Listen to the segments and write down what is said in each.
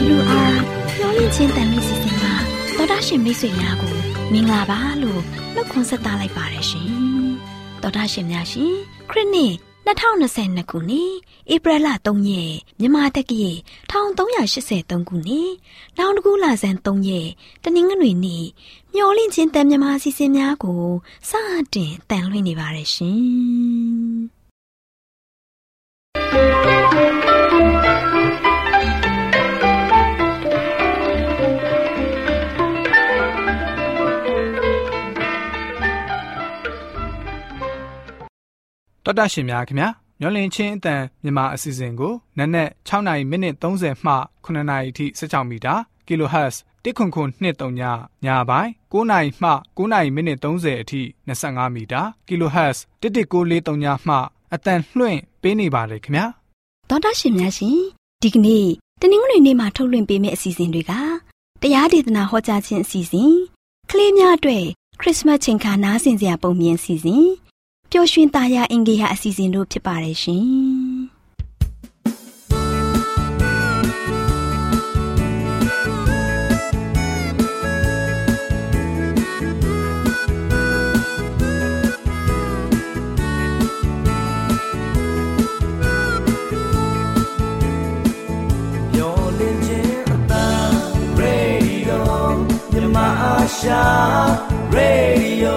AWR မျော်လင့်ခြင်းတန်မြင့်စီစဉ်မှာတော်တာရှင်မိတ်ဆွေများကိုမင်္ဂလာပါလို့နှုတ်ခွန်းဆက်သလိုက်ပါတယ်ရှင်။တော်တာရှင်များရှင်ခရစ်နှစ်2022ခုနှစ်ဧပြီလ3ရက်မြန်မာတက္ကရာ1383ခုနှစ်နောင်တကူလဆန်း3ရက်တနင်္ဂနွေနေ့မျော်လင့်ခြင်းတန်မြမာစီစဉ်များကိုစတင်တန်လှည့်နေပါတယ်ရှင်။တော်တာရှင်များခင်ဗျာမျောလင့်ချင်းအတန်မြန်မာအစီအစဉ်ကိုနက်နက်6နာရီမိနစ်30မှ9နာရီအထိ16မီတာ kHz 109.3ညပိုင်း9နာရီမှ9နာရီမိနစ်30အထိ25မီတာ kHz 11943ညမှအတန်လွှင့်ပေးနေပါတယ်ခင်ဗျာတော်တာရှင်များရှင်ဒီကနေ့တနင်္ဂနွေနေ့မှာထုတ်လွှင့်ပေးမယ့်အစီအစဉ်တွေကတရားဒေသနာဟောကြားခြင်းအစီအစဉ်ကလေးများအတွက်ခရစ်စမတ်ချိန်ခါနားဆင်စရာပုံမြင်အစီအစဉ်ပျော်ရွှင်သားရအင်္ဂေယအစီအစဉ်တို့ဖြစ်ပါတယ်ရှင် Radio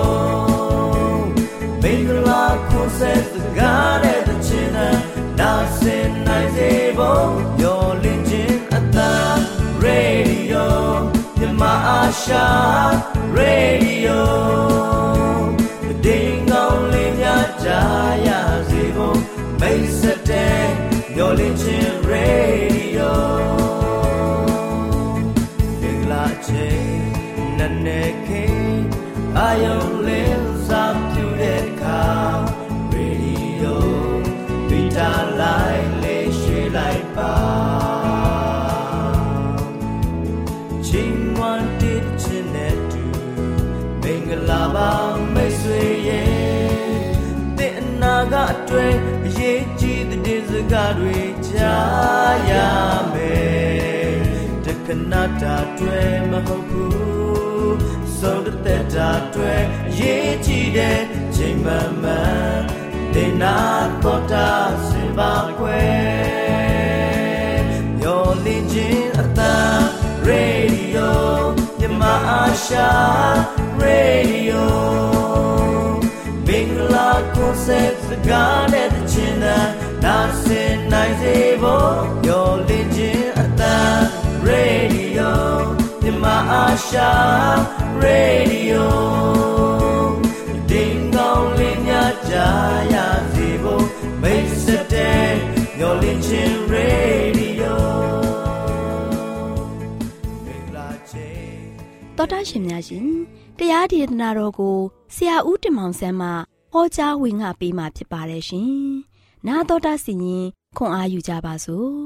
Bingla Concept the God at the China Dancing Nice Able Your Legend at the Radio Yamasha Radio The Ding only Jaya Zebo Base a day Your Legend Radio Bingla Chain Naneke I only love to the car radio Vita Lai she like bar Ching wanted Chinetu Bengalaba Mesway The Naga Train Ye the Dizagadwe Jaya Me The Kanata Train Mahoku So the Teta Twe Ye Chide Chimama De Nakota Zimbabwe Your Legion at the Radio Yamasha Radio Bingla Concepts the God at the China Dancing Nice Able Your Legion at the Radio Yamasha Radio Ding dong linya jaya zibo Base a day Your Legend Radio တော်တာရှင်များရှင်တရားဒေသနာတော်ကိုဆရာဦးတင်မောင်ဆန်းမှဟောကြားဝင်ငါပေးมาဖြစ်ပါတယ်ရှင်။နာတော်တာစီရင်ခွန်အားယူကြပါစို့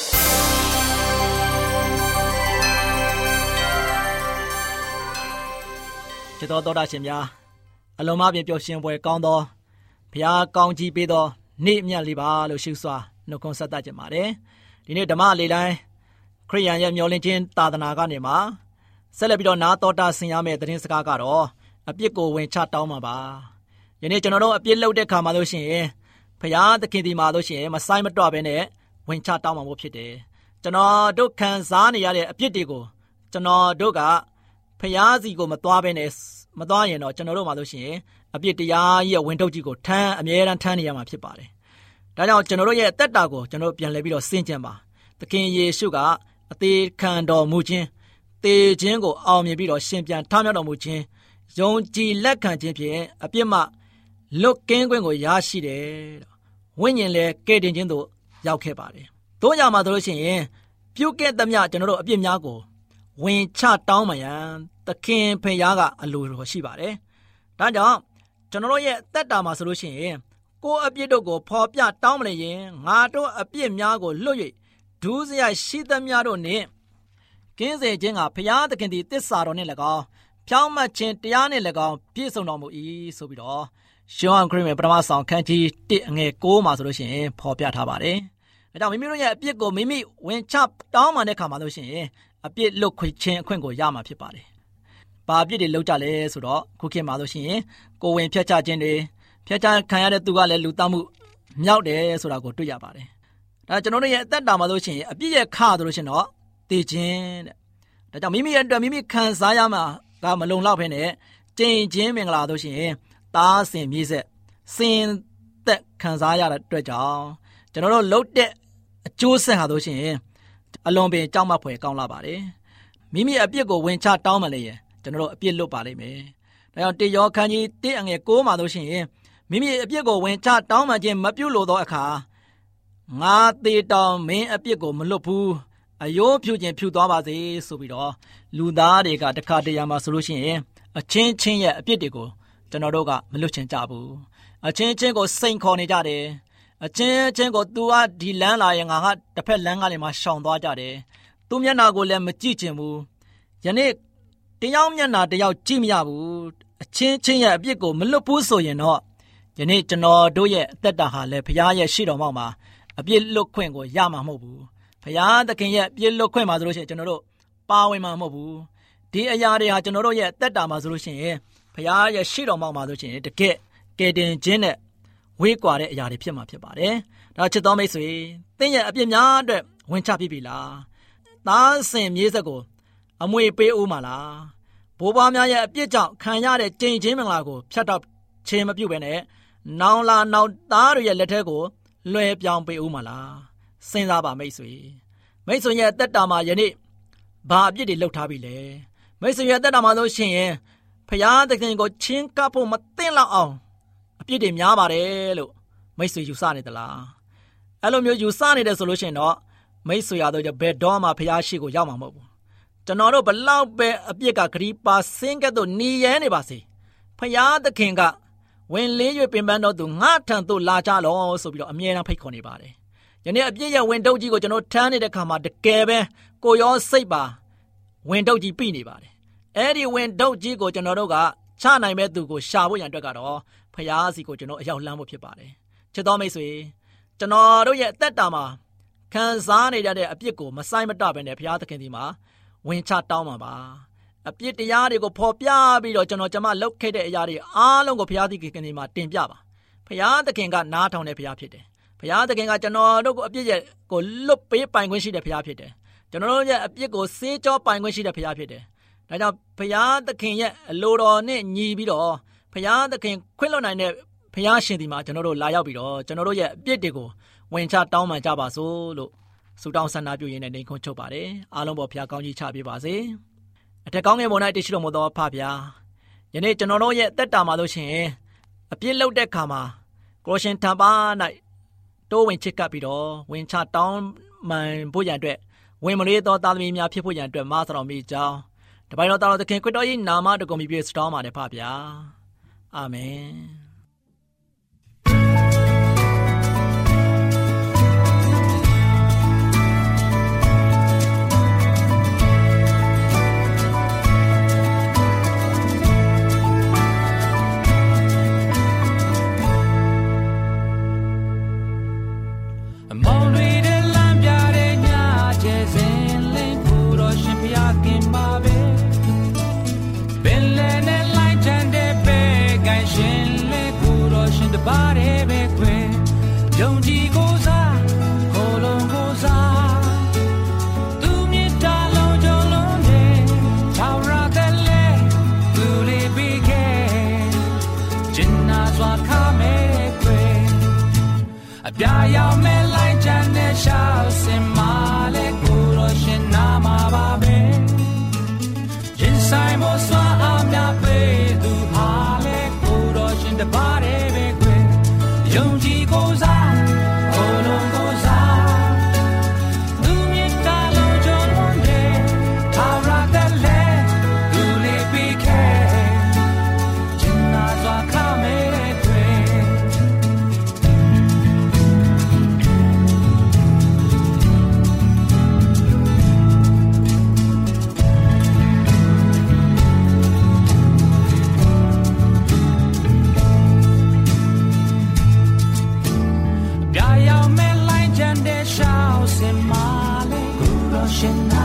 ချစ်တော်တာရှင်များအလုံးမပြည့်ပျော်ရွှင်ပွဲကောင်းသောဘုရားကောင်းကြီးပေးသောနေ့မြတ်လေးပါလို့ရှုစွာနှုတ်ခွန်းဆက်သကြပါတယ်ဒီနေ့ဓမ္မလေးတိုင်းခရိယန်ရဲ့မျှော်လင့်ခြင်းသာသနာကနေမှာဆက်လက်ပြီးတော့နာတော်တာဆင်ရမယ့်သတင်းစကားကတော့အပြစ်ကိုဝင်ချတောင်းမှာပါယနေ့ကျွန်တော်တို့အပြစ်လုပ်တဲ့ခါမှာလို့ရှိရင်ဘုရားသခင်ဒီမှာလို့ရှိရင်မဆိုင်မတော့ဘဲနဲ့ဝင်ချတောင်းမှာမို့ဖြစ်တယ်ကျွန်တော်တို့ခံစားနေရတဲ့အပြစ်တွေကိုကျွန်တော်တို့ကဖျားစီကိုမသွားဘဲနဲ့မသွားရင်တော့ကျွန်တော်တို့မှလို့ရှိရင်အပြစ်တရားရဲ့ဝင်ထုတ်ကြီးကိုအမြဲတမ်းထမ်းနေရမှာဖြစ်ပါတယ်။ဒါကြောင့်ကျွန်တော်တို့ရဲ့အသက်တာကိုကျွန်တော်ပြန်လဲပြီးတော့ဆင်ခြင်ပါ။သခင်ယေရှုကအသေးခံတော်မူခြင်းသေခြင်းကိုအောင်မြင်ပြီးတော့ရှင်ပြန်ထမြောက်တော်မူခြင်းယုံကြည်လက်ခံခြင်းဖြင့်အပြစ်မှလွတ်ကင်းခွင့်ကိုရရှိတယ်။ဝိညာဉ်လည်းကယ်တင်ခြင်းသို့ရောက်ခဲ့ပါတယ်။တို့ကြောင့်မှဆိုလို့ရှိရင်ပြုတ်ခဲ့သမျှကျွန်တော်တို့အပြစ်များကိုဝင်ချတောင်းမှရန်သခင်ဖခင်ကအလိုတော်ရှိပါတယ်။ဒါကြောင့်ကျွန်တော်တို့ရဲ့အသက်တာမှာဆိုလို့ရှိရင်ကိုယ်အပြစ်တို့ကိုဖော်ပြတောင်းမလဲရင်ငါတို့အပြစ်များကိုလွတ်၍ဒုစရိုက်ရှိသမျှတို့နှင့်ကင်းစေခြင်းကဖခင်သခင်သည်တစ္ဆာတော်နှင့်၎င်းဖြောင်းမှတ်ခြင်းတရားနှင့်၎င်းပြည့်စုံတော်မူ၏ဆိုပြီးတော့ရှောဟန်ခရစ်ဝင်ပထမဆောင်ခန်းကြီး1အငယ်9မှာဆိုလို့ရှိရင်ဖော်ပြထားပါတယ်ကြောင့်မိမိတို့ရဲ့အပြစ်ကိုမိမိဝင်ချတောင်းပန်တဲ့ခါမှာလို့ရှိရင်အပြစ်လွတ်ခွင့်ခြင်းအခွင့်ကိုရမှာဖြစ်ပါတယ်။ဘာအပြစ်တွေလုပ်ကြလဲဆိုတော့ခုခေတ်မှာလို့ရှိရင်ကိုယ်ဝင်ဖျက်ချခြင်းတွေဖျက်ချခံရတဲ့သူကလည်းလူတောက်မှုမြောက်တယ်ဆိုတာကိုတွေ့ရပါတယ်။ဒါကျွန်တော်တို့ရဲ့အသက်တာမှာလို့ရှိရင်အပြစ်ရဲ့ခါဆိုလို့ရှိရင်တော့တည်ခြင်းတဲ့။ဒါကြောင့်မိမိရဲ့အတွက်မိမိခံစားရမှာကမလုံလောက်ဖ ೇನೆ ကျင့်ခြင်းမင်္ဂလာလို့ရှိရင်သားစင်မြေးဆက်စင်သက်ခံစားရတဲ့အတွက်ကြောင့်ကျွန်တော်တို့လှုပ်တဲ့အကျိုးဆက်ဟာလို့ရှိရင်အလွန်ပင်ကြောက်မက်ဖွယ်ကောင်းလာပါတယ်မိမိအပြစ်ကိုဝင်ချတောင်းမှလည်းကျွန်တော်တို့အပြစ်လွတ်ပါလိမ့်မယ်ဒါကြောင့်တေယောခန်းကြီး1အငယ်9မှာလို့ရှိရင်မိမိအပြစ်ကိုဝင်ချတောင်းမှခြင်းမပြုလို့သောအခါငါတေတောင်မင်းအပြစ်ကိုမလွတ်ဘူးအယိုးဖြူခြင်းဖြူသွားပါစေဆိုပြီးတော့လူသားတွေကတခါတရံမှာဆိုလို့ရှိရင်အချင်းချင်းရဲ့အပြစ်တွေကိုကျွန်တော်တို့ကမလွတ်ချင်ကြဘူးအချင်းချင်းကိုစိန်ခေါ်နေကြတယ်အချင်းချင်းကိုသူကဒီလမ်းလာရင်ငါကတစ်ဖက်လမ်းကနေမှရှောင်သွားကြတယ်သူမျက်နှာကိုလည်းမကြည့်ချင်ဘူးယနေ့တယောက်မျက်နှာတယောက်ကြည့်မရဘူးအချင်းချင်းရဲ့အပြစ်ကိုမလွတ်ဘူးဆိုရင်တော့ယနေ့ကျွန်တော်တို့ရဲ့အသက်တာဟာလည်းဘုရားရဲ့ရှေ့တော်မှာအပြစ်လွတ်ခွင့်ကိုရမှာမဟုတ်ဘူးဘုရားသခင်ရဲ့အပြစ်လွတ်ခွင့်မှာဆိုလို့ရှိရင်ကျွန်တော်တို့ပါဝင်မှာမဟုတ်ဘူးဒီအရာတွေဟာကျွန်တော်တို့ရဲ့အသက်တာမှာဆိုလို့ရှိရင်ဘုရားရဲ့ရှေ့တော်မှာဆိုလို့ရှိရင်တကယ်ကယ်တင်ခြင်းနဲ့ဝေးကွာတဲ့အရာတွေဖြစ်မှာဖြစ်ပါတယ်။ဒါချစ်တော်မိတ်ဆွေသင်ရဲ့အပြစ်များအတွက်ဝင်ချပြပြီလား။သားစင်မြေးဆက်ကိုအမွေပေးဦးမှာလား။ဘိုးဘွားများရဲ့အပြစ်ကြောင့်ခံရတဲ့ကြိမ်ချင်းမင်္ဂလာကိုဖြတ်တော့ခြင်းမပြုဘဲနဲ့နောင်လာနောက်သားတွေရဲ့လက်ထဲကိုလွှဲပြောင်းပေးဦးမှာလား။စဉ်းစားပါမိတ်ဆွေ။မိတ်ဆွေရဲ့အသက်တာမှာယနေ့ဘာအပြစ်တွေလုပ်ထားပြီလဲ။မိတ်ဆွေရဲ့အသက်တာမှာလို့ရှိရင်ဖျားသခင်ကိုချင်းကပ်ဖို့မသင့်လောက်အောင်အပြစ်တွေများပါတယ်လို့မိတ်ဆွေယူဆနေသလားအဲ့လိုမျိုးယူဆနေတယ်ဆိုလို့ရှိရင်တော့မိတ်ဆွေရတော့ဘယ်တော့မှဖျားရှိကိုရောက်မှာမဟုတ်ဘူးကျွန်တော်တို့ဘလောက်ပဲအပြစ်ကဂရီပါဆင်းကဲ့သို့နေရဲနေပါစေဖျားသခင်ကဝင်လေး၍ပင်ပန်းတော်သူငါထံသို့လာကြလောဆိုပြီးတော့အမြဲတမ်းဖိတ်ခေါ်နေပါတယ်ယနေ့အပြစ်ရဲ့ဝင်တုပ်ကြီးကိုကျွန်တော်ထမ်းနေတဲ့ခါမှာတကယ်ပဲကိုရောစိတ်ပါဝင်တုပ်ကြီးပြိနေပါတယ်အဲ့ဒီဝင်တုပ်ကြီးကိုကျွန်တော်တို့ကချနိုင်မဲ့သူကိုရှာဖို့ရန်အတွက်ကတော့ဖျားစီကိုကျွန်တော်အရောက်လှမ်းဖို့ဖြစ်ပါတယ်ချစ်တော်မိတ်ဆွေကျွန်တော်တို့ရဲ့အသက်တာမှာခံစားနေရတဲ့အပြစ်ကိုမဆိုင်မတပဲနဲ့ဖျားသခင်ဒီမှာဝင်ချတောင်းပါပါအပြစ်တရားတွေကိုဖော်ပြပြီးတော့ကျွန်တော်ကျမလုပ်ခဲ့တဲ့အရာတွေအားလုံးကိုဖျားသခင်ဒီမှာတင်ပြပါဖျားသခင်ကနားထောင်တဲ့ဖျားဖြစ်တယ်ဖျားသခင်ကကျွန်တော်တို့ကိုအပြစ်ရဲ့ကိုလွတ်ပေးပိုင်ခွင့်ရှိတဲ့ဖျားဖြစ်တယ်ကျွန်တော်တို့ရဲ့အပြစ်ကိုဆေးကြောပိုင်ခွင့်ရှိတဲ့ဖျားဖြစ်တယ်ဒါကြောင့်ဘုရားသခင်ရဲ့အလိုတော်နဲ့ညီပြီးတော့ဘုရားသခင်ခွင့်လွှတ်နိုင်တဲ့ဘုရားရှင်ဒီမှာကျွန်တော်တို့လာရောက်ပြီးတော့ကျွန်တော်တို့ရဲ့အပြစ်တွေကိုဝင်ချတောင်းပန်ကြပါစို့လို့ဆုတောင်းဆန္ဒပြုရင်းနဲ့နှိမ်ခွန်းချုပ်ပါတယ်အားလုံးပေါ်ဘုရားကောင်းကြီးချပေးပါစေအထက်ကောင်းငယ်ပေါ်၌တည်ရှိတော်မူသောဖဗျာယနေ့ကျွန်တော်တို့ရဲ့သက်တာမှာလို့ရှိရင်အပြစ်လုပ်တဲ့ခါမှာကိုရှင်ထံပါ၌တိုးဝင်ချစ်ကပ်ပြီးတော့ဝင်ချတောင်းပန်ဖို့ရန်အတွက်ဝင်မလေးသောသားသမီးများဖြစ်ဖို့ရန်အတွက်မဆတော်မိကြောင်းတပိုင်တော်တော်သခင်ခရစ်တော်၏နာမတော်ကိုမြည်ပြီးစတောင်းပါတယ်ဖဗျာအာမင်ရှင်လေ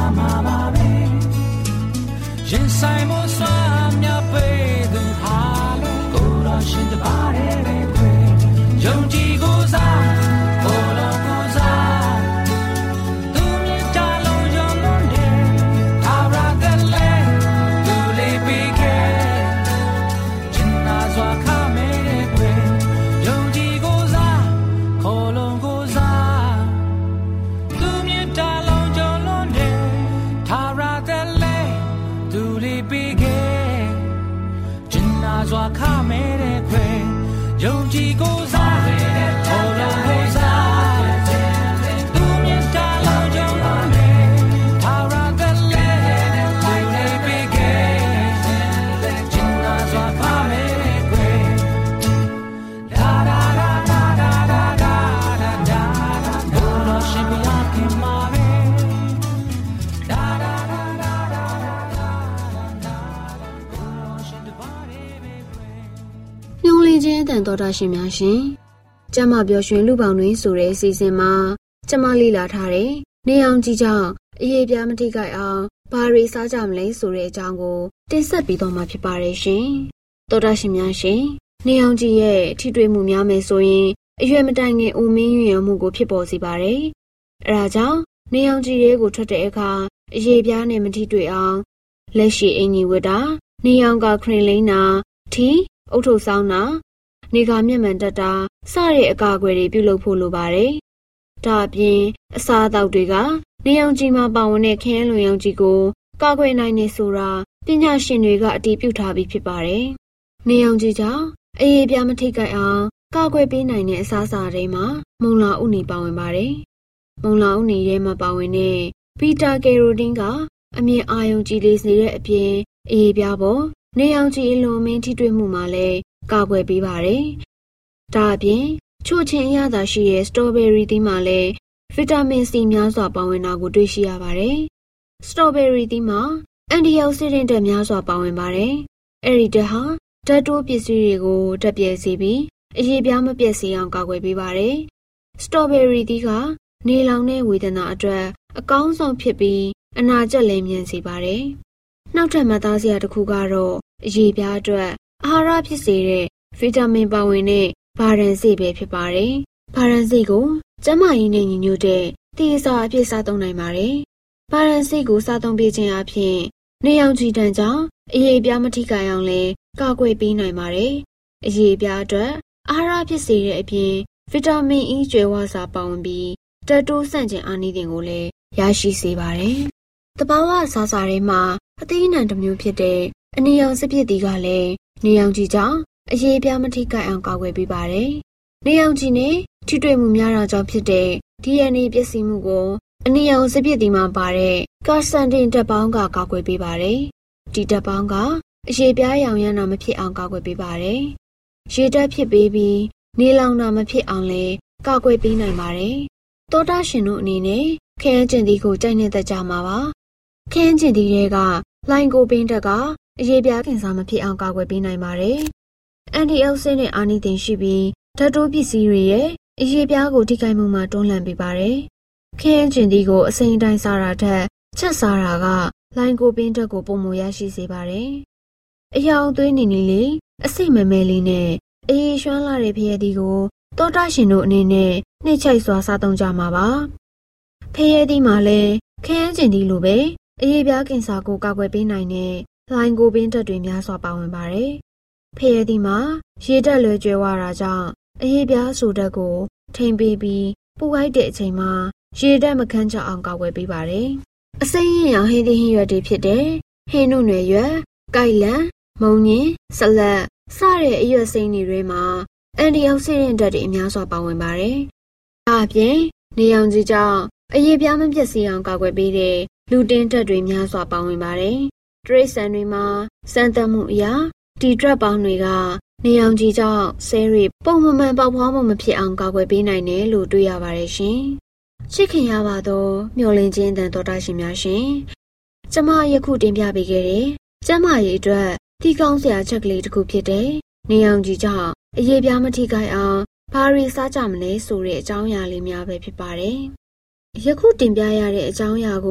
မှာပါပဲရင်ဆိုင်မစွမ်းမြပေးသူဟာလို့ကိုယ်တော်ရှင်တပါးရဲ့ပဲခွေယုံကြည်ကိုစားကိုယ်တော်ကိုစားသူမြတ်တာလုံးယုံလို့တယ်သာရတဲ့လေသူလေးပြီးခဲ့ကျင်နာစွာခမဲတဲ့ခွေယုံကြည်ကိုစားခေါ်လုံးကိုစားသူမြတ်တာလုံးယုံလို့တယ်သာရတဲ့လေသူလေးပြီးခဲ့ကျင်နာစွာခမဲတဲ့ခွေယုံကြည်ကိုစားခေါ်လုံးကိုစားသူမြတ်တာလုံးယုံလို့တယ်သာရတဲ့လေသူလေးပြီးခဲ့ကျင်နာစွာခမဲတဲ့ခွေဒါဒါဒါဒါဒါဒါဒါဒါဘုရားရှင်မြတ်ခင်မှာပဲဒါဒါဒါဒါဒါဒါဘုရားရှင်တပါးရဲ့ပဲခွေညုံလင်းချင်းအတန်တော်တာရှင်များရှင်ကျမပျော်ရွှင်လူပေါင်းတွင်ဆိုတဲ့အစီအစဉ်မှာကျမလေ့လာထားတဲ့နေအောင်ကြီးကြောင့်အရေးပြားမထိခိုက်အောင်ဘာတွေစားကြမလဲဆိုတဲ့အကြောင်းကိုတင်ဆက်ပေးတော့မှာဖြစ်ပါတယ်ရှင်တော်တာရှင်များရှင်နေအောင်ကြီးရဲ့ထိတွေ့မှုများမယ်ဆိုရင်အရွယ်မတိုင်ခင်ဦးမင်းရွံ့မှုကိုဖြစ်ပေါ်စေပါတယ်အဲဒါကြောင့်နေအောင်ကြီးရဲ့ကိုထွက်တဲ့အခါအရေးပြားနဲ့မထိတွေ့အောင်လက်ရှိအင်ကြီးဝတ်တာနေအောင်ကခရင်လိမ့်တာထီအုတ်ထုပ်ဆောင်းတာနေကမျက်မှန်တက်တာစတဲ့အကာအကွယ်တွေပြုလုပ်ဖို့လိုပါတယ်။ဒါအပြင်အစားအသောက်တွေကနေအောင်ကြီးမှာပါဝင်တဲ့ခင်းလွန်ရောင်ကြီးကိုကာကွယ်နိုင်နေဆိုတာပညာရှင်တွေကအတည်ပြုထားပြီးဖြစ်ပါတယ်။နေအောင်ကြီးကြောင့်အရေးပြားမထိခိုက်အောင်ကာကွယ်ပေးနိုင်တဲ့အစားအစာတွေမှာမုံလာဥနီပါဝင်ပါတယ်။မုံလာဥနီထဲမှာပါဝင်တဲ့ဘီတာကယ်ရိုတင်းကအမြင်အာရုံကြည်လေးစေတဲ့အပြင်အရေးပြားပေါ်နေအောင်ကြီးအလွန်မင်းထိတွေ့မှုမှာလည်းကာကွယ်ပေးပါတယ်။ဒါအပြင်ချို့ချင်းအရသာရှိတဲ့စတော်ဘယ်ရီသီးမှာလည်းဗီတာမင်စီများစွာပါဝင်တာကိုတွေ့ရှိရပါတယ်။စတော်ဘယ်ရီသီးမှာအန်တီအောက်ဆီဒန့်ဓာတ်များစွာပါဝင်ပါတယ်။အဲဒီဓာတ်ဟာဓာတ်တိုးပစ္စည်းတွေကိုဓာတ်ပြဲစေပြီးအရေးပြားမပြတ်စေအောင်ကာကွယ်ပေးပါတယ်။စတော်ဘယ်ရီသီးကနေလောင်တဲ့ဝေဒနာအတွက်အကောင်းဆုံးဖြစ်ပြီးအနာကျက်လည်းမြန်စေပါတယ်။နောက်ထပ်မှတ်သားစရာတစ်ခုကတော့အရေးပြားအတွက်အာဟာရဖြစ်စေတဲ့ဗီတာမင်ပါဝင်တဲ့ဘာရန်ဆေးပဲဖြစ်ပါတယ်။ဘာရန်ဆေးကိုကျန်းမာရေးနဲ့ညီညွတ်တဲ့တည်စာအဖြစ်စားသုံးနိုင်ပါတယ်။ဘာရန်ဆေးကိုစားသုံးပေးခြင်းအပြင်နေအောင်ကြည်တန်ကြောင့်အရေးပြားမထိခိုက်အောင်လည်းကာကွယ်ပေးနိုင်ပါတယ်။အရေးပြားအတွက်အာဟာရဖြစ်စေတဲ့အပြင်ဗီတာမင် E ကျွဲဝါစာပါဝင်ပြီးတက်တိုးဆန့်ကျင်အားနည်းတင်ကိုလည်းရရှိစေပါတယ်။တဘာဝအစားအစာတွေမှာအသီးအနှံတစ်မျိုးဖြစ်တဲ့အနီရောင်စပစ်တီကလည်းနေအောင်ကြည်ကြောင့်အရေးပြားမထိခိုက်အောင်ကာကွယ်ပေးပါတယ်။နေအောင်ကြည်နဲ့ထိတွေ့မှုများတာကြောင့်ဖြစ်တဲ့ DNA ပျက်စီးမှုကိုအနီရောင်စပစ်တီမှာပါတဲ့ကာဆန်တင်ဓာတ်ပေါင်းကကာကွယ်ပေးပါတယ်။ဒီဓာတ်ပေါင်းကအရေးပြားရောင်ရမ်းတာမဖြစ်အောင်ကာကွယ်ပေးပါတယ်။ရေဓာတ်ဖြစ်ပေးပြီးနေလောင်တာမဖြစ်အောင်လည်းကာကွယ်ပေးနိုင်ပါတယ်။သောတာရှင်တို့အနေနဲ့ခရမ်းကျင်သီးကိုကြိုက်နေတတ်ကြမှာပါ။ခရမ်းကျင်သီးတွေကလိုင်ကိုပင်ဓာတ်ကအရေးပြားကင်ဆာမဖြစ်အောင်ကာကွယ်ပေးနိုင်ပါတယ်။အန်တီအောက်ဆီဒန့်အာနိသင်ရှိပြီးဓာတ်တိုးပစ္စည်းတွေရဲ့အရေးပြားကိုထိခိုက်မှုမှာတွန်းလှန်ပေးပါတယ်။ခရမ်းကျင်သီးကိုအစိမ်းအတိုင်းစားတာထက်ချက်စားတာကလိုင်ကိုပင်ဓာတ်ကိုပုံမရရှိစေပါတယ်။အယောင်သွေးနေနေလေးအစိတ်မဲမဲလေးနဲ့အရေးရွှမ်းလာတဲ့ဖရဲသီးကိုသောတာရှင်တို့အနေနဲ့နှိမ့်ချိုက်စွာစားသုံးကြမှာပါ။ဖရဲသီးမှာလည်းခရမ်းကျင်သီးလိုပဲအရေးပြားကင်ဆာကိုကာကွယ်ပေးနိုင်တဲ့လိုင်ကိုပင်ဓာတ်တွေများစွာပါဝင်ပါတယ်။ဖရဲသီးမှာရေဓာတ်လွယ်ကျွဲဝါတာကြောင့်အရေးပြားဆိုဓာတ်ကိုထိမ့်ပေးပြီးပူအိုက်တဲ့အချိန်မှာရေဓာတ်မခန်းချအောင်ကာကွယ်ပေးပါတယ်။အစိမ်းရင်ရောင်ဟင်းသီးဟင်းရွက်တွေဖြစ်တဲ့ဟင်းနုနယ်ရွက်၊ကိုက်လန်၊မုံညင်၊ဆလတ်စတဲ့အရွက်စိမ်းတွေမှာအန်တီအောက်ဆီဒန့်ဓာတ်တွေအများစွာပါဝင်ပါတယ်။ဒါအပြင်နေရောင်ခြည်ကြောင့်အရေးပြားမပြတ်စေအောင်ကာကွယ်ပေးတဲ့လူတင်းဓာတ်တွေများစွာပါဝင်ပါတယ်။တရိတ်ဆန်တွေမှာစမ်းသပ်မှုအရဒီဓာတ်ပေါင်းတွေကနေရောင်ခြည်ကြောင့်ဆဲတွေပုံမှန်ပေါက်ဖွားမှုမဖြစ်အောင်ကာကွယ်ပေးနိုင်တယ်လို့တွေ့ရပါတယ်ရှင်။ချစ်ခင်ရပါသောမျှော်လင့်ခြင်းတန်တော်တာရှင်များရှင်။ကျမယခုတင်ပြပေးခဲ့တဲ့ကျမရဲ့အတွက်ဒီကောင်းစရာချက်ကလေးတစ်ခုဖြစ်တဲ့နေရောင်ခြည်ကြောင့်အရေးပြားမထိခိုက်အောင်ဘာတွေစားကြမလဲဆိုတဲ့အကြောင်းအရာလေးများပဲဖြစ်ပါတယ်။ယခုတင်ပြရတဲ့အကြောင်းအရာကို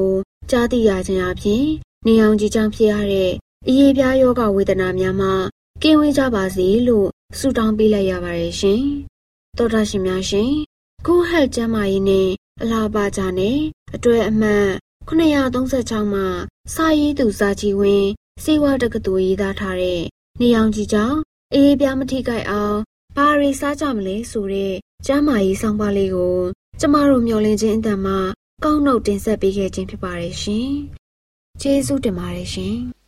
ကြားသိရခြင်းအပြင်နေအောင်ကြီးကြောင့်ဖြစ်ရတဲ့အရေးပြားယောဂဝေဒနာများမှကင်းဝေးကြပါစေလို့ဆုတောင်းပေးလိုက်ရပါတယ်ရှင်။သောတာရှင်များရှင်Go Health ကျန်းမာရေးနဲ့အလားပါကြနဲ့အတွဲအမှတ်936မှာစာရေးသူစာချီဝင်းစေဝါတက္ကသိုလ်ရေးသားထားတဲ့နေအောင်ကြီးကြောင့်အေးပြားမထိခိုက်အောင်ဘာတွေစားကြမလဲဆိုတဲ့ကျန်းမာရေးဆောင်ပါလေးကိုကျမတို့မျှဝင့်ခြင်းအတန်မှာကောင်းနှုတ်တင်ဆက်ပေးခဲ့ခြင်းဖြစ်ပါတယ်ရှင်။ကျေးဇူးတင်ပါတယ်ရှင်။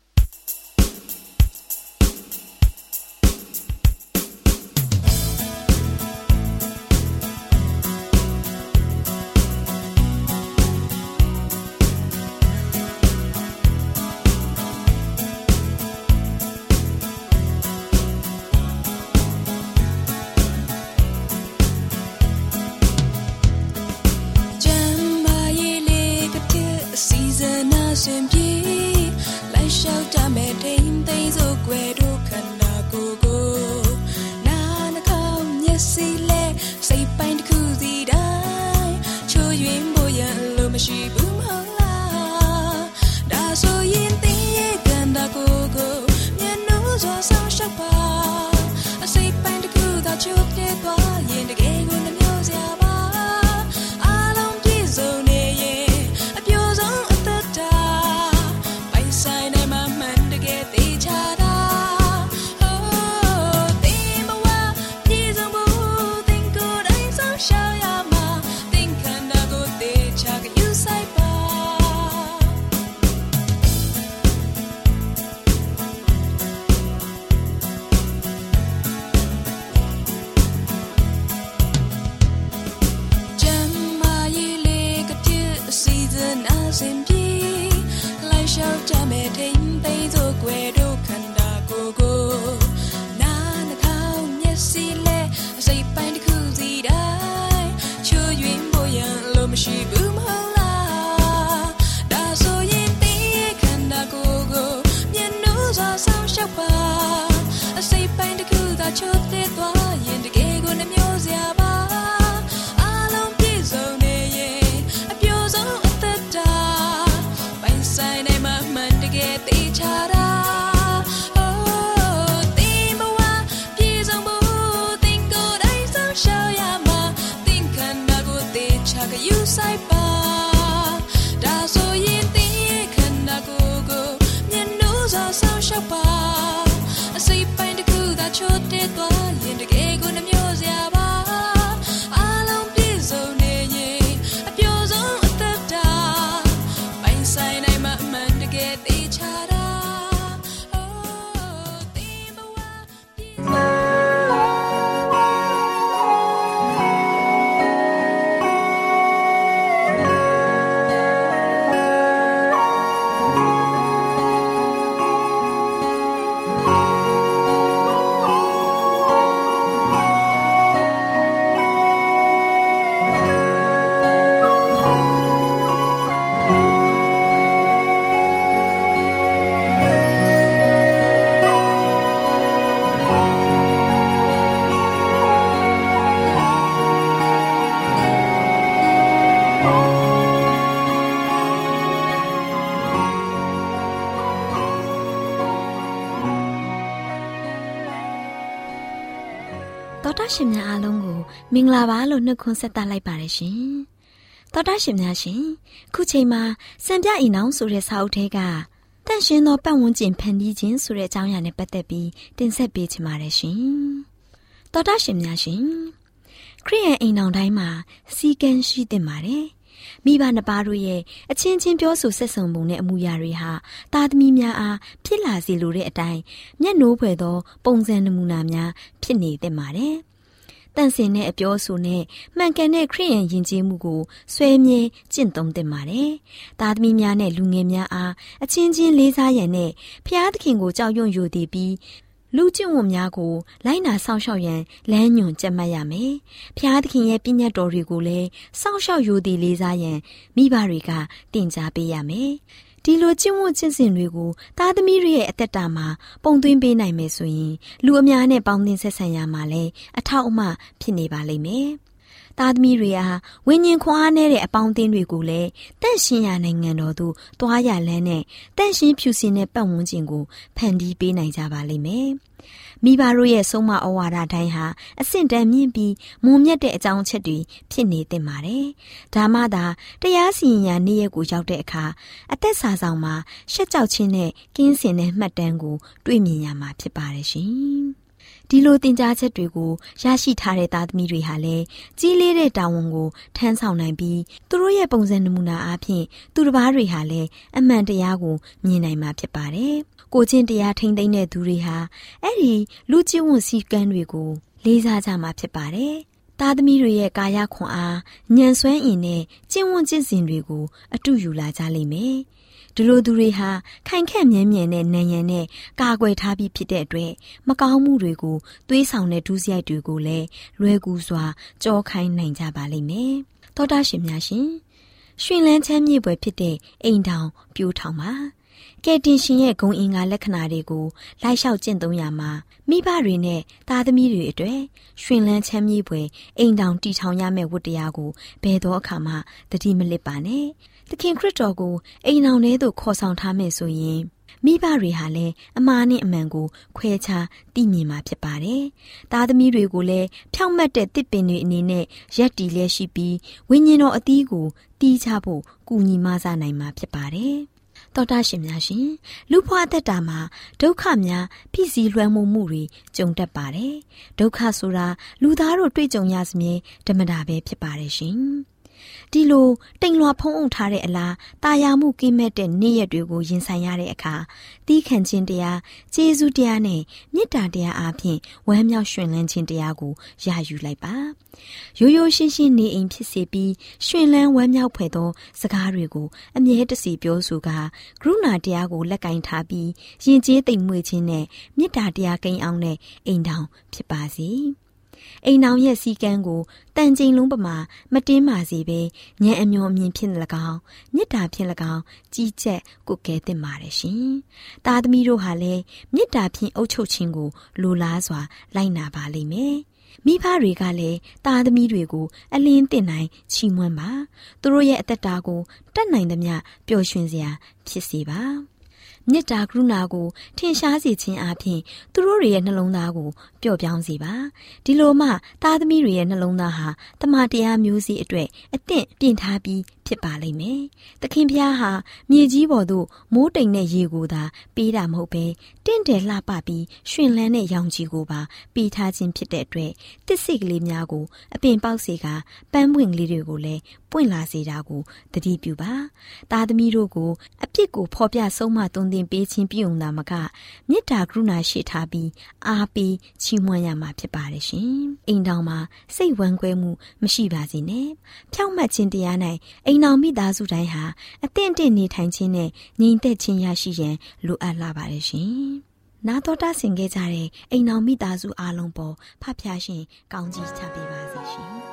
တော်တာရှင်များအားလုံးကိုမင်္ဂလာပါလို့နှုတ်ခွန်းဆက်သလိုက်ပါတယ်ရှင်။တော်တာရှင်များရှင်ခုချိန်မှာစံပြအိမ်အောင်ဆိုတဲ့စာအုပ်ထဲကတန့်ရှင်းသောပတ်ဝန်းကျင်ဖန်တီးခြင်းဆိုတဲ့အကြောင်းအရာနဲ့ပတ်သက်ပြီးတင်ဆက်ပေးချင်ပါတယ်ရှင်။တော်တာရှင်များရှင်ခရစ်ယာန်အိမ်အောင်တိုင်းမှာစီကံရှိသင့်ပါတယ်။မိဘနှစ်ပါးတို့ရဲ့အချင်းချင်းပြောဆိုဆက်ဆံပုံနဲ့အမှုရာတွေဟာသားသမီးများအားဖြစ်လာစေလိုတဲ့အတိုင်းမျက်နှိုးဖွယ်သောပုံစံနမူနာများဖြစ်နေသင့်ပါတယ်။တန့်စင်တဲ့အပြောအဆိုနဲ့မှန်ကန်တဲ့ခရစ်ယာန်ယဉ်ကျေးမှုကိုဆွဲမြဲကျင့်သုံးသင့်ပါတယ်။သားသမီးများနဲ့လူငယ်များအားအချင်းချင်းလေးစားရန်နဲ့ဖျားသခင်ကိုကြောက်ရွံ့ယိုသည်ပြီးလူကျင့်ဝတ်များကိုလိုက်နာစောင့်ရှောက်ရန်လမ်းညွှန်ကြက်မှတ်ရမယ်။ဖျားသခင်ရဲ့ပညတ်တော်တွေကိုလည်းစောင့်ရှောက်ယိုသည်လေးစားရန်မိဘတွေကတင်ကြားပေးရမယ်။ဒီလိုကျင့်ဝတ်ကျင့်စဉ်တွေကိုသားသမီးတွေရဲ့အသက်တာမှာပုံသွင်းပေးနိုင်မယ်ဆိုရင်လူအများနဲ့ပေါင်းသင်းဆက်ဆံရမှာလည်းအထောက်အမဖြစ်နေပါလိမ့်မယ်။သားသမီးတွေဟာဝိညာဉ်ခွန်အားနည်းတဲ့အပေါင်းအသင်းတွေကိုလည်းတန့်ရှင်းရာနိုင်ငံတော်သို့တွားရလန်းနဲ့တန့်ရှင်းဖြူစင်တဲ့ပတ်ဝန်းကျင်ကိုဖန်တီးပေးနိုင်ကြပါလိမ့်မယ်။မိဘတို့ရဲ့ဆုံးမဩဝါဒတိုင်းဟာအဆင့်တန်းမြင့်ပြီးမွန်မြတ်တဲ့အကြောင်းအချက်တွေဖြစ်နေသင့်ပါတယ်။ဒါမှသာတရားစီရင်ရာနေ့ရက်ကိုရောက်တဲ့အခါအသက်စာဆောင်မှာရှက်ကြောက်ခြင်းနဲ့ကင်းစင်တဲ့မှတ်တမ်းကိုတွေ့မြင်ရမှာဖြစ်ပါတယ်ရှင်။ဒီလိုသင်ကြားချက်တွေကိုရရှိထားတဲ့သားသမီးတွေဟာလည်းကြီးလေးတဲ့တာဝန်ကိုထမ်းဆောင်နိုင်ပြီးသူတို့ရဲ့ပုံစံနမူနာအားဖြင့်သူတစ်ပါးတွေဟာလည်းအမှန်တရားကိုမြင်နိုင်မှာဖြစ်ပါတယ်။ကိုချင်းတရားထိန်းသိမ်းတဲ့သူတွေဟာအဲ့ဒီလူကျင့်ဝတ်စည်းကမ်းတွေကိုလေးစားကြမှာဖြစ်ပါတယ်။သားသမီးတွေရဲ့ကာယခွန်အားဉာဏ်စွမ်းအင်နဲ့ကျင့်ဝတ်ကျင့်စဉ်တွေကိုအတူယူလာကြလိမ့်မယ်။ဒီလိုသူတွေဟာခိုင်ခန့်မြဲမြံတဲ့နံရံနဲ့ကာကွယ်ထားပြီးဖြစ်တဲ့အတွက်မကောင်းမှုတွေကိုသွေးဆောင်တဲ့ဒုစရိုက်တွေကိုလည်းလွယ်ကူစွာကြောခိုင်းနိုင်ကြပါလိမ့်မယ်။သောတာရှင်များရှင်ရှင်လန်းချမ်းမြေ့ပွဲဖြစ်တဲ့အိမ်ထောင်ပြိုးထောင်ပါကဲတင်ရှင်ရဲ့ဂုဏ်အင်္ဂါလက္ခဏာတွေကိုလိုက်လျှောက်ကျင့်သုံးရမှာမိဘတွေနဲ့သားသမီးတွေအတွက်ရှင်လန်းချမ်းမြေ့ပွဲအိမ်ထောင်တည်ထောင်ရမယ့်ဝတ္တရားကိုဘယ်သောအခါမှသတိမလစ်ပါနဲ့သခင်ခရစ်တော်ကိုအိမ်အောင်ထဲသို့ခေါ်ဆောင်ထားမယ်ဆိုရင်မိဘတွေဟာလည်းအမှားနဲ့အမှန်ကိုခွဲခြားသိမြင်မှာဖြစ်ပါတယ်။သားသမီးတွေကိုလည်းဖြောင့်မတ်တဲ့တစ်ပင်တွေအနေနဲ့ရက်တီလျက်ရှိပြီးဝိညာဉ်တော်အသီးကိုတီးချဖို့ကူညီမဆနိုင်မှာဖြစ်ပါတယ်။သောတာရှင်များရှင်လူဖွားသက်တာမှာဒုက္ခများဖြစ်စည်းလွှမ်းမိုးမှုတွေကြုံတတ်ပါတယ်။ဒုက္ခဆိုတာလူသားတို့တွေ့ကြုံရစမြဲဓမ္မတာပဲဖြစ်ပါတယ်ရှင်။ဒီလိုတိမ်လွှာဖုံးအုပ်ထားတဲ့အလားတာယာမှုကင်းမဲ့တဲ့နေ့ရက်တွေကိုရင်ဆိုင်ရတဲ့အခါတီးခံခြင်းတရားကျေးဇူးတရားနဲ့မေတ္တာတရားအားဖြင့်ဝမ်းမြောက်ရွှင်လန်းခြင်းတရားကိုရယူလိုက်ပါရိုးရိုးရှင်းရှင်းနေအိမ်ဖြစ်စေပြီးရွှင်လန်းဝမ်းမြောက်ဖွယ်သောစကားတွေကိုအမြဲတစေပြောဆိုကကရုဏာတရားကိုလက်ကင်ထားပြီးယဉ်ကျေးသိမ်မွေ့ခြင်းနဲ့မေတ္တာတရားကိန်းအောင်တဲ့အိမ်ထောင်ဖြစ်ပါစေအိမ်အောင်ရဲ့စီကံကိုတန်ချိန်လုံးပမာမတင်းမာစေပဲဉာဏ်အမျှော်အမြင်ဖြင့်၎င်းမေတ္တာဖြင့်၎င်းကြီးကျက်ကုကဲသင့်ပါတယ်ရှင်။သားသမီးတို့ဟာလည်းမေတ္တာဖြင့်အုပ်ချုပ်ခြင်းကိုလိုလားစွာလိုက်နာပါလိမ့်မယ်။မိဘတွေကလည်းသားသမီးတွေကိုအလင်းတင်နိုင်ချီးမွမ်းပါသူတို့ရဲ့အသက်တာကိုတတ်နိုင်သမျှပျော်ရွှင်စရာဖြစ်စေပါမေတ္တာကရုဏာကိုထင်ရှားစေခြင်းအပြင်သူတို့ရဲ့နှလုံးသားကိုပျော့ပြောင်းစေပါဒီလိုမှသားသမီးတွေရဲ့နှလုံးသားဟာတမန်တရားမျိုးစေ့အတွက်အသင့်ပြင်ထားပြီးဖြစ်ပါလိမ့်မယ်။သခင်ဖျားဟာမြေကြီးပေါ်သို့မိုးတိမ်တဲ့ရေကိုသာပေးတာမဟုတ်ပဲတင့်တယ်လှပပြီးရှင်လန်းတဲ့ရောင်ခြည်ကိုပါပေးထားခြင်းဖြစ်တဲ့အတွက်တစ်စိတ်ကလေးများကိုအပင်ပေါက်စေကပန်းပွင့်ကလေးတွေကိုလည်းပွင့်လာစေတာကိုသတိပြုပါ။သားသမီးတို့ကိုအပြစ်ကိုဖော်ပြဆုံးမသွန်သင်ပေးခြင်းပြုံသာမကမေတ္တာကရုဏာရှိထားပြီးအားပေးချီးမွမ်းရမှာဖြစ်ပါတယ်ရှင်။အိမ်တော်မှာစိတ်ဝမ်းကွဲမှုမရှိပါစေနဲ့။ဖြောင့်မတ်ခြင်းတရား၌အိမ်တော်မိသားစုတိုင်းဟာအသင့်အတင့်နေထိုင်ခြင်းနဲ့ငြိမ်သက်ခြင်းရရှိရန်လိုအပ်လာပါတယ်ရှင်။နာတော်တာဆင်ခဲ့ကြတဲ့အိမ်တော်မိသားစုအားလုံးပေါ်ဖဖျားရှင်ကောင်းကြီးချပေးပါစေရှင်။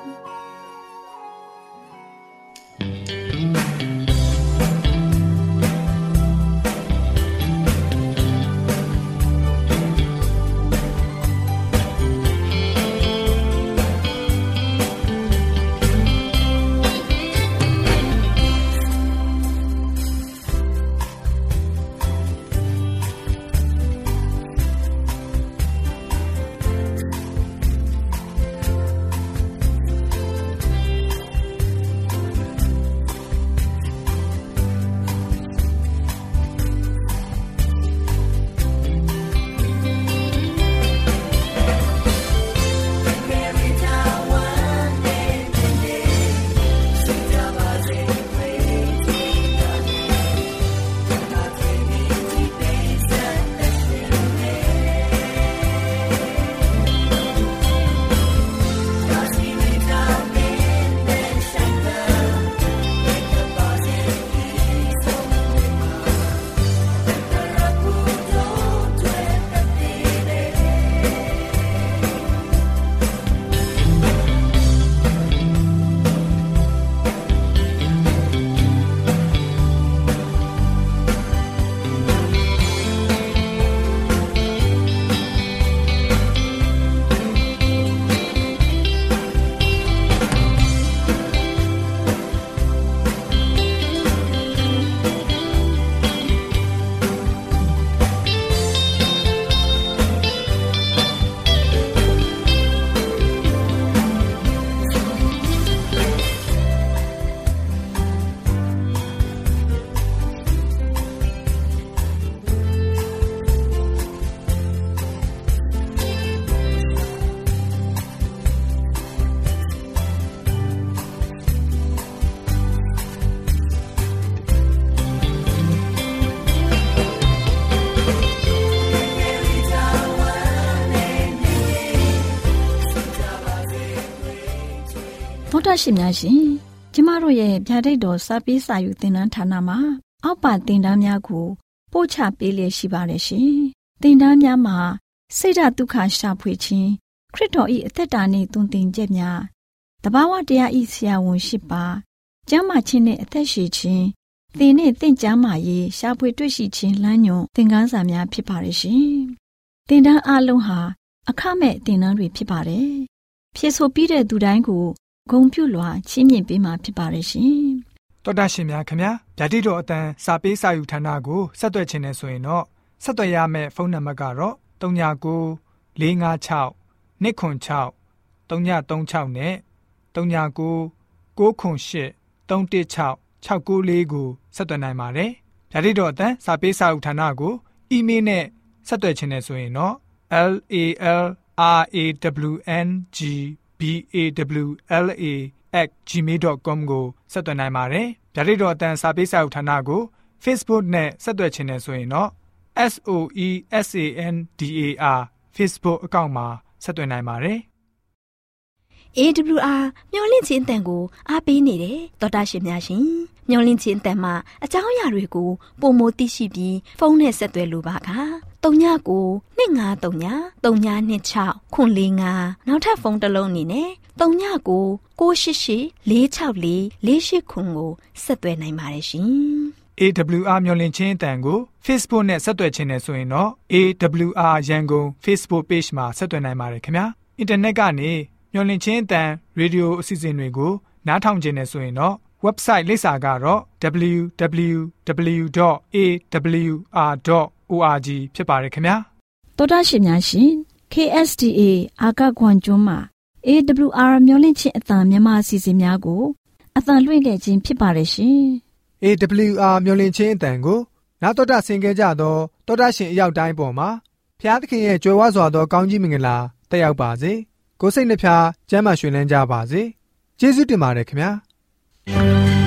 တော်တာရှင်များရှင်ကျမတို့ရဲ့ဗျာဒိတ်တော်စာပေးစာယူသင်တန်းဌာနမှာအောက်ပါသင်တန်းများကိုပို့ချပေးလျက်ရှိပါတယ်ရှင်သင်တန်းများမှာစိတ်ဓာတ်ဒုက္ခရှာဖွေခြင်းခရစ်တော်၏အသက်တာနှင့်သွန်သင်ချက်များတဘာဝတရား၏ဆရာဝန်ရှိပါကျမ်းမာခြင်းနှင့်အသက်ရှည်ခြင်းသင်နှင့်သင်ကျမ်းမာရေးရှာဖွေတွေ့ရှိခြင်းလမ်းညွှန်သင်ခန်းစာများဖြစ်ပါတယ်ရှင်သင်တန်းအလုံးဟာအခမဲ့သင်တန်းတွေဖြစ်ပါတယ်ဖြစ်ဆိုပြီးတဲ့သူတိုင်းကိုဂုဏ်ပြုလွှာချီးမြှင့်ပေးမှာဖြစ်ပါတယ်ရှင်တော်တာရှင်များခင်ဗျာဗျာဒိတ်တော်အတန်းစာပေးစာယူဌာနကိုဆက်သွယ်ခြင်းနဲ့ဆိုရင်တော့ဆက်သွယ်ရမယ့်ဖုန်းနံပါတ်ကတော့39 656 296 336နဲ့39 98 316 694ကိုဆက်သွင်းနိုင်ပါတယ်။ဓာတ်တော်အတန်းစာပေးစာဥထာဏာကိုအီးမေးလ်နဲ့ဆက်သွယ်ခြင်းနဲ့ဆိုရင်တော့ LALRAWNGBAWLA@gmail.com ကိုဆက်သွင်းနိုင်ပါတယ်။ဓာတ်တော်အတန်းစာပေးစာဥထာဏာကို Facebook နဲ့ဆက်သွယ်ခြင်းနဲ့ဆိုရင်တော့ SOESANDAR Facebook အကောင့်မှာဆက်သွင်းနိုင်ပါတယ်။ AWR မျော်လင့်ခြင်းအတန်ကိုအားပေးနေတယ်တော်တာရှင်များရှင်မျော်လင့်ခြင်းအတန်မှာအကြောင်းအရာတွေကိုပုံမသိရှိပြီးဖုန်းနဲ့ဆက်သွယ်လိုပါက39 253 3926 445နောက်ထပ်ဖုန်းတစ်လုံးအနေနဲ့39 688 464 489ကိုဆက်သွယ်နိုင်ပါတယ်ရှင် AWR မျော်လင့်ခြင်းအတန်ကို Facebook နဲ့ဆက်သွယ်ခြင်းနဲ့ဆိုရင်တော့ AWR ရန်ကုန် Facebook Page မှာဆက်သွယ်နိုင်ပါတယ်ခင်ဗျာအင်တာနက်ကနေမျော်လင့်ခြင်းအတန်ရေဒီယိုအစီအစဉ်တွေကိုနားထောင်ခြင်းနဲ့ဆိုရင်တော့ website လိပ်စာကတော့ www.awr.org ဖြစ်ပါတယ်ခင်ဗျာတော်တာရှင်များရှင် KSTA အာကခွန်ကျွန်းမှာ AWR မျော်လင့်ခြင်းအတန်မြန်မာအစီအစဉ်များကိုအတန်လွှင့်ခဲ့ခြင်းဖြစ်ပါတယ်ရှင် AWR မျော်လင့်ခြင်းအတန်ကိုနားတော်တာဆင် गे ကြတော့တော်တာရှင်အရောက်တိုင်းပေါ်မှာဖျားသခင်ရဲ့ကြွယ်ဝစွာသောကောင်းကြီးမင်္ဂလာတက်ရောက်ပါစေကိုယ်စိတ်နှဖျားကျမ်းမာရွှင်လန်းကြပါစေကျေးဇူးတင်ပါတယ်ခင်ဗျာ